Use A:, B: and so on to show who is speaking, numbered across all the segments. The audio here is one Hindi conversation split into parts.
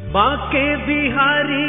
A: बाके बिहारी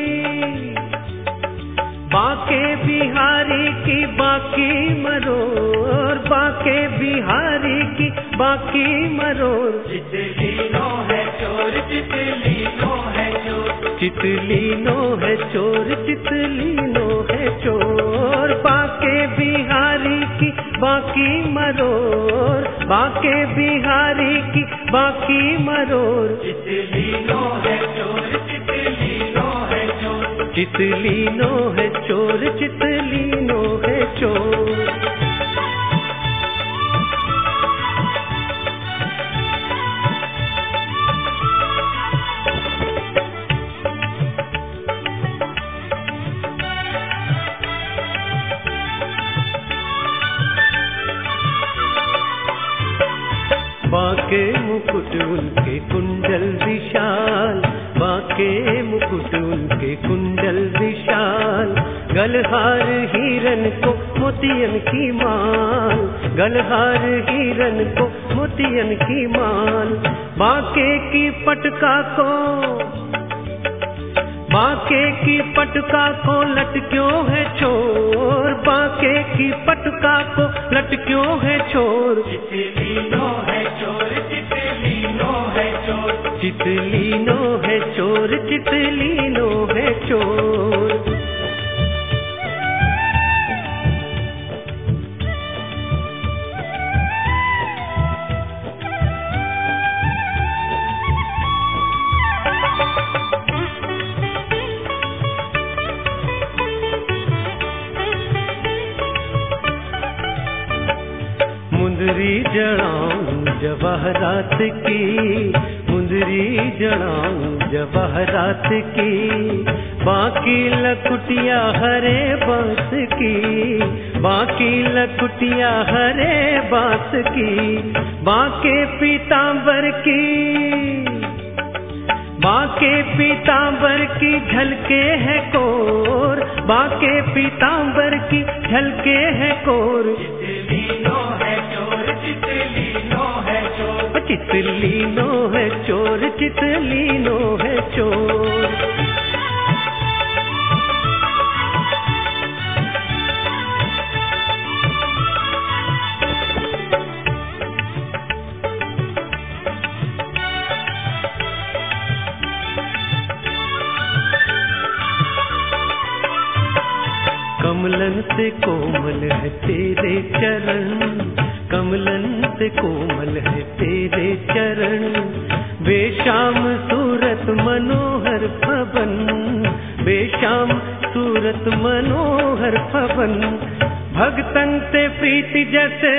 A: की बाकी मरोर, बाके बिहारी की बाकी मरोर।
B: चितलीनो है चोर, चितलीनो है चोर,
A: चितलीनो है चोर, चितलीनो है चोर। बाके बिहारी की बाकी मरोर, बाके बिहारी की बाकी मरोर।
B: चितलीनो है चोर, चितलीनो है चोर,
A: चितलीनो है चोर, चितलीनो है चोर। बाके मुकुट उनके कुंडल विशाल, बाके मुकुट उनके कुंडल विशाल। गलहार हिरन को मोतियन की माल, गलहार हिरन को मोतियन की माल। बाके की पटका को, बाके की पटका को लटक्यों है चोर, बाके की पटका को लटक्यों है चोर।
B: चितलीनो है चोर, चितलीनो है चोर,
A: चितलीनो है चोर, चितलीनो है चोर। मुंदरी जड़ाऊं जवाहरात की, मुंदरी जड़ाऊं जवाहरात की। बाकी लकुटिया हरे बांस की, बाकी लकुटिया हरे बांस की। बाके पीतांबर की, बाके पीतांबर की झलके है कोर, बाके पीतांबर की झलके है कोर।
B: चितलीनो है चोर, चितलीनो है चोर,
A: चितलीनो है चोर, चितलीनो है चोर। कमलन से कोमल है तेरे चरण, कमलन से कोमल है तेरे चरण। बेशाम सूरत मनोहर पवन, बेशाम सूरत मनोहर पवन। भगतन से प्रीति जैसे,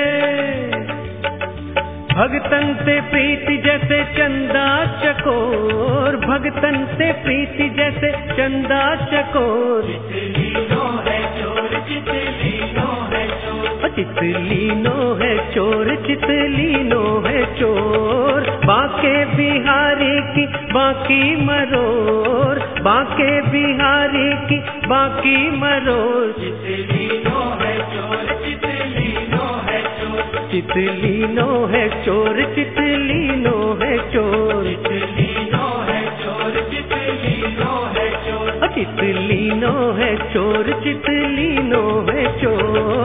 A: भगतन से प्रीति जैसे चंदा चकोर, भगतन से प्रीति जैसे चंदा चकोर।
B: चितलीनो है चोर, चितलीनो है चोर,
A: चितलीनो है चोर, चितलीनो है चोर। बाके बिहारी की बाकी मरोर, बाके बिहारी की बाकी मरोर।
B: चितलीनो है चोर, चितलीनो है चोर,
A: चितलीनो है चोर, चितलीनो है चोर।
B: चितलीनो है चोर, चितलीनो है चोर,
A: चितलीनो है चोर, चितलीनो है चोर।